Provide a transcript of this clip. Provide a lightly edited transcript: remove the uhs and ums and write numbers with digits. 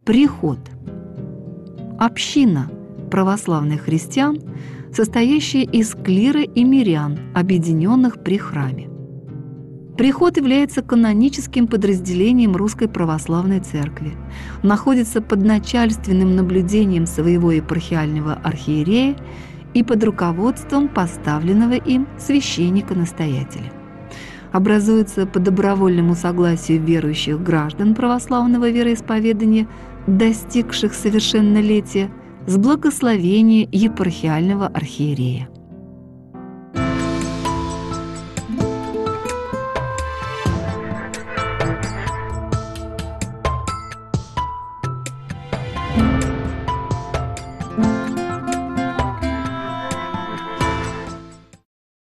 Приход – община православных христиан, состоящая из клира и мирян, объединенных при храме. Приход является каноническим подразделением Русской Православной Церкви, находится под начальственным наблюдением своего епархиального архиерея и под руководством поставленного им священника-настоятеля. Образуется по добровольному согласию верующих граждан православного вероисповедания, достигших совершеннолетия, с благословения епархиального архиерея.